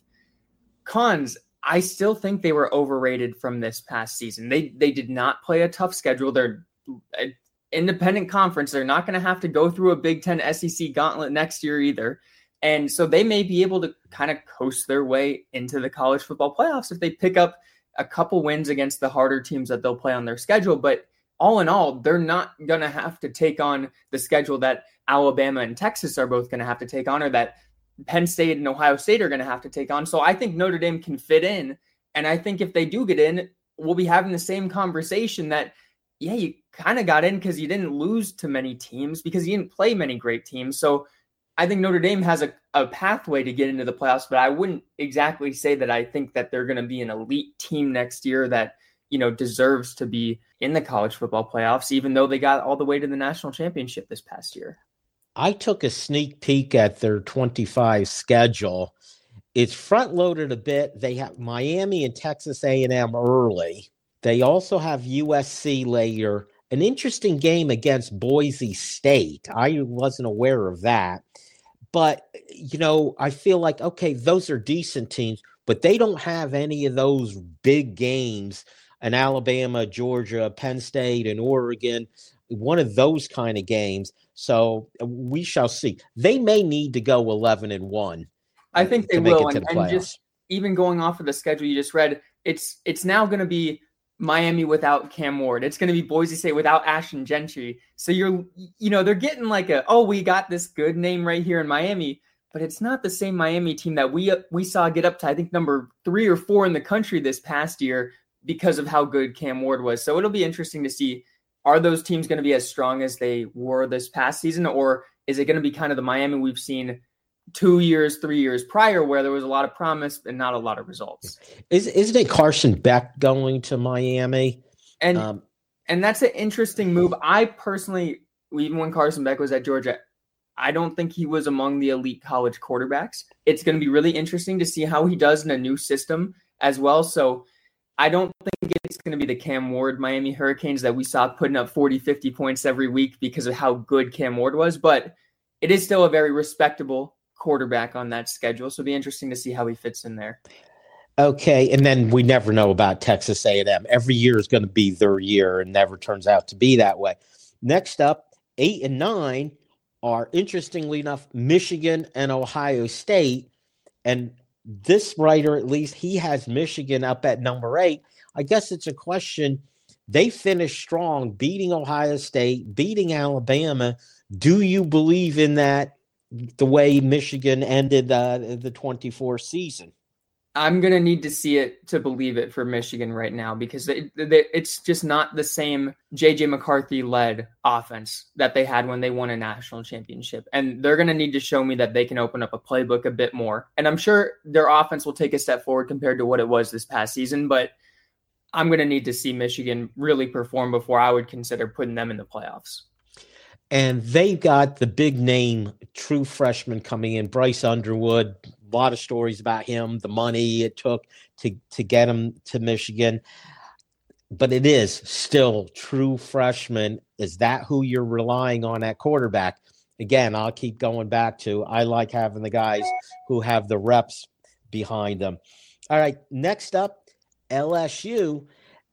Cons, I still think they were overrated from this past season. They they did not play a tough schedule. They're an independent conference. They're not going to have to go through a Big Ten S E C gauntlet next year either. And so they may be able to kind of coast their way into the college football playoffs if they pick up a couple wins against the harder teams that they'll play on their schedule. But all in all, they're not going to have to take on the schedule that Alabama and Texas are both going to have to take on, or that Penn State and Ohio State are going to have to take on. So I think Notre Dame can fit in. And I think if they do get in, we'll be having the same conversation that, yeah, you kind of got in because you didn't lose to many teams because you didn't play many great teams. So I think Notre Dame has a, a pathway to get into the playoffs, but I wouldn't exactly say that I think that they're going to be an elite team next year that, you know, deserves to be in the college football playoffs, even though they got all the way to the national championship this past year. I took a sneak peek at their twenty-five schedule. It's front loaded a bit. They have Miami and Texas A and M early. They also have U S C later. An interesting game against Boise State. I wasn't aware of that. But, you know, I feel like, okay, those are decent teams, but they don't have any of those big games in Alabama, Georgia, Penn State, and Oregon, one of those kind of games. So we shall see. They may need to go eleven and one. I think they will. And, and just even going off of the schedule you just read, it's it's now going to be Miami without Cam Ward. It's going to be Boise State without Ashton Gentry. So you're, you know, they're getting like a, oh, we got this good name right here in Miami, but it's not the same Miami team that we we saw get up to, I think, number three or four in the country this past year because of how good Cam Ward was. So it'll be interesting to see, are those teams going to be as strong as they were this past season, or is it going to be kind of the Miami we've seen two years, three years prior, where there was a lot of promise and not a lot of results? Is, isn't it Carson Beck going to Miami? And um, and that's an interesting move. I personally, even when Carson Beck was at Georgia, I don't think he was among the elite college quarterbacks. It's going to be really interesting to see how he does in a new system as well. So I don't think it's going to be the Cam Ward Miami Hurricanes that we saw putting up forty, fifty points every week because of how good Cam Ward was, but it is still a very respectable quarterback on that schedule. So it'll be interesting to see how he fits in there. Okay. And then we never know about Texas A and M. Every year is going to be their year and never turns out to be that way. Next up, eight and nine are, interestingly enough, Michigan and Ohio State. And this writer, at least, he has Michigan up at number eight. I guess it's a question. They finished strong, beating Ohio State, beating Alabama. Do you believe in that, the way Michigan ended uh, the twenty-four season? I'm going to need to see it to believe it for Michigan right now, because it, it, it's just not the same J J McCarthy-led offense that they had when they won a national championship. And they're going to need to show me that they can open up a playbook a bit more. And I'm sure their offense will take a step forward compared to what it was this past season, but I'm going to need to see Michigan really perform before I would consider putting them in the playoffs. And they got the big name true freshman coming in, Bryce Underwood. A lot of stories about him, the money it took to, to get him to Michigan. But it is still true freshman. Is that who you're relying on at quarterback? Again, I'll keep going back to, I like having the guys who have the reps behind them. All right, next up, L S U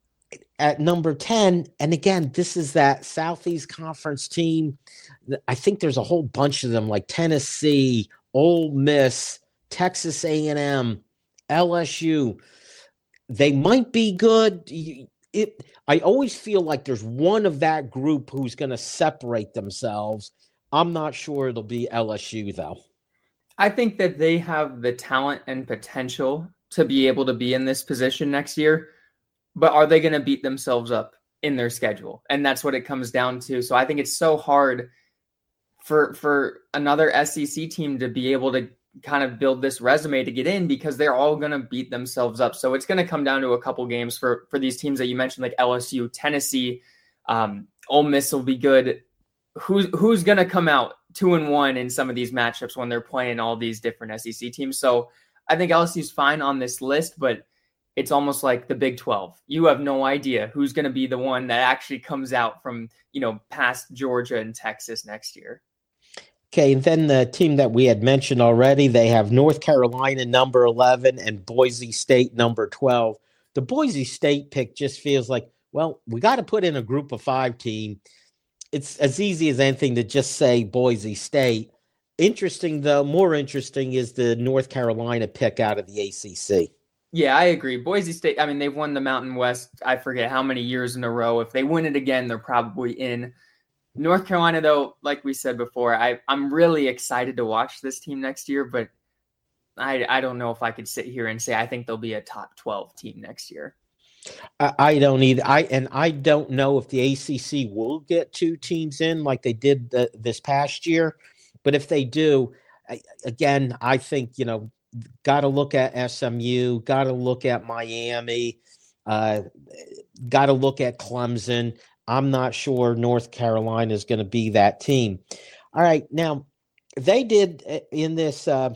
at number ten. And again, this is that Southeast Conference team. I think there's a whole bunch of them, like Tennessee, Ole Miss, Texas A and M, L S U. They might be good. It, I always feel like there's one of that group who's going to separate themselves. I'm not sure it'll be L S U, though. I think that they have the talent and potential to be able to be in this position next year. But are they going to beat themselves up in their schedule? And that's what it comes down to. So I think it's so hard for for another S E C team to be able to kind of build this resume to get in, because they're all going to beat themselves up. So it's going to come down to a couple games for, for these teams that you mentioned, like L S U, Tennessee, um, Ole Miss will be good. Who's, who's going to come out two and one in some of these matchups when they're playing all these different S E C teams? So I think L S U's fine on this list, but it's almost like the Big twelve. You have no idea who's going to be the one that actually comes out from, you know, past Georgia and Texas next year. Okay, and then the team that we had mentioned already, they have North Carolina number eleven and Boise State number twelve. The Boise State pick just feels like, well, we got to put in a group of five team. It's as easy as anything to just say Boise State. Interesting, though, more interesting is the North Carolina pick out of the A C C. Yeah, I agree. Boise State, I mean, they've won the Mountain West, I forget how many years in a row. If they win it again, they're probably in. North Carolina, though, like we said before, I, I'm really excited to watch this team next year, but I, I don't know if I could sit here and say I think they'll be a top twelve team next year. I, I don't either. I and I don't know if the A C C will get two teams in like they did the, this past year. But if they do, I, again, I think, you know, got to look at S M U, got to look at Miami, uh, got to look at Clemson. I'm not sure North Carolina is going to be that team. All right. Now, they did in this uh,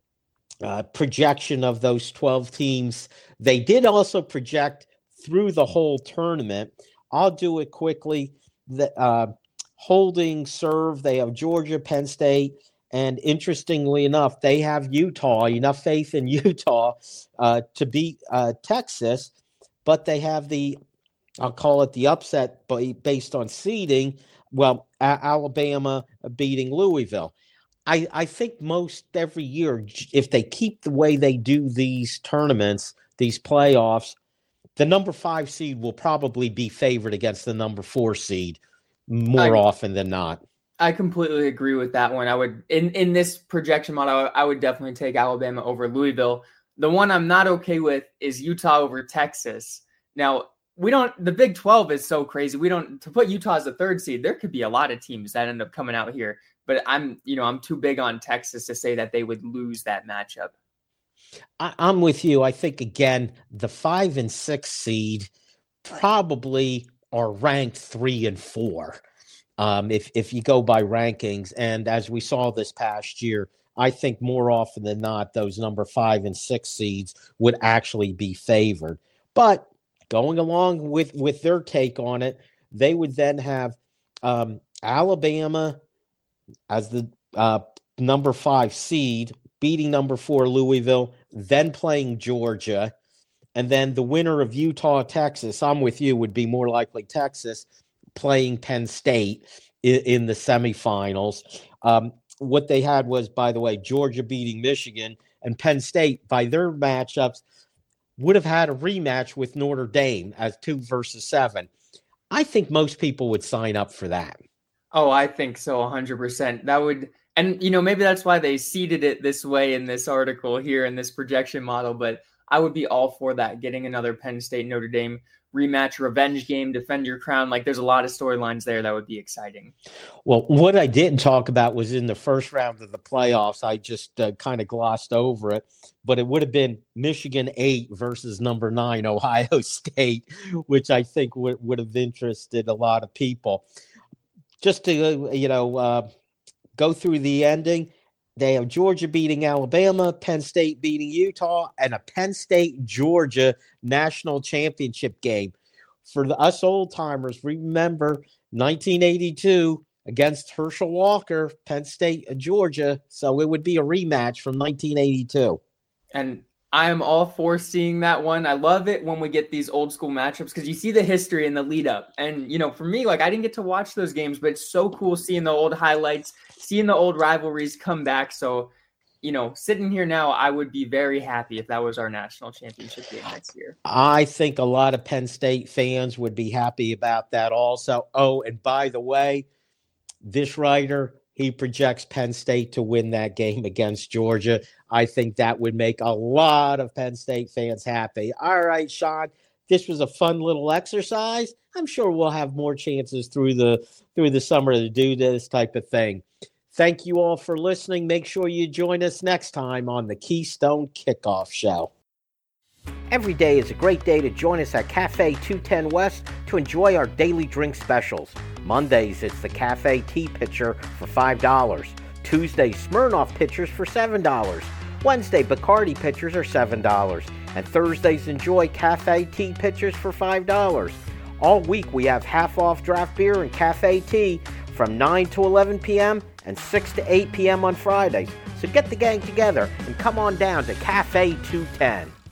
uh, projection of those twelve teams, they did also project through the whole tournament. I'll do it quickly. The uh, holding serve, they have Georgia, Penn State, and interestingly enough, they have Utah, enough faith in Utah uh, to beat uh, Texas, but they have the, I'll call it the upset based on seeding, well, Alabama beating Louisville. I, I think most every year, if they keep the way they do these tournaments, these playoffs, the number five seed will probably be favored against the number four seed more I, often than not. I completely agree with that one. I would, in, in this projection model, I would definitely take Alabama over Louisville. The one I'm not okay with is Utah over Texas. Now, we don't, the Big twelve is so crazy. We don't, to put Utah as the third seed, there could be a lot of teams that end up coming out here. But I'm, you know, I'm too big on Texas to say that they would lose that matchup. I, I'm with you. I think, again, the five and six seed probably are ranked three and four. Um, if, if you go by rankings, and as we saw this past year, I think more often than not, those number five and six seeds would actually be favored. But going along with, with their take on it, they would then have um, Alabama as the uh, number five seed, beating number four Louisville, then playing Georgia, and then the winner of Utah, Texas, I'm with you, would be more likely Texas, playing Penn State in, in the semifinals. Um, what they had was, by the way, Georgia beating Michigan, and Penn State, by their matchups, would have had a rematch with Notre Dame as two versus seven. I think most people would sign up for that. Oh, I think so, one hundred percent. That would, and you know, maybe that's why they seeded it this way in this article here in this projection model, but I would be all for that, getting another Penn State Notre Dame rematch, revenge game, defend your crown. Like, there's a lot of storylines there that would be exciting. Well, what I didn't talk about was in the first round of the playoffs. I just uh, kind of glossed over it, but it would have been Michigan eight versus number nine Ohio State, which I think would, would have interested a lot of people. Just to, you know, uh, go through the ending, they have Georgia beating Alabama, Penn State beating Utah, and a Penn State-Georgia national championship game. For the, us old-timers, remember nineteen eighty-two against Herschel Walker, Penn State, Georgia, so it would be a rematch from nineteen eighty-two. And I am all for seeing that one. I love it when we get these old school matchups because you see the history and the lead up. And, you know, for me, like, I didn't get to watch those games, but it's so cool seeing the old highlights, seeing the old rivalries come back. So, you know, sitting here now, I would be very happy if that was our national championship game next year. I think a lot of Penn State fans would be happy about that also. Oh, and by the way, this writer, he projects Penn State to win that game against Georgia. I think that would make a lot of Penn State fans happy. All right, Sean, this was a fun little exercise. I'm sure we'll have more chances through the through the summer to do this type of thing. Thank you all for listening. Make sure you join us next time on the Keystone Kickoff Show. Every day is a great day to join us at Cafe two ten West to enjoy our daily drink specials. Mondays, it's the Cafe Tea Pitcher for five dollars. Tuesday, Smirnoff Pitchers for seven dollars. Wednesday, Bacardi Pitchers are seven dollars. And Thursdays, enjoy Cafe Tea Pitchers for five dollars. All week, we have half-off draft beer and cafe tea from nine to eleven p.m. and six to eight p.m. on Fridays. So get the gang together and come on down to Cafe two ten.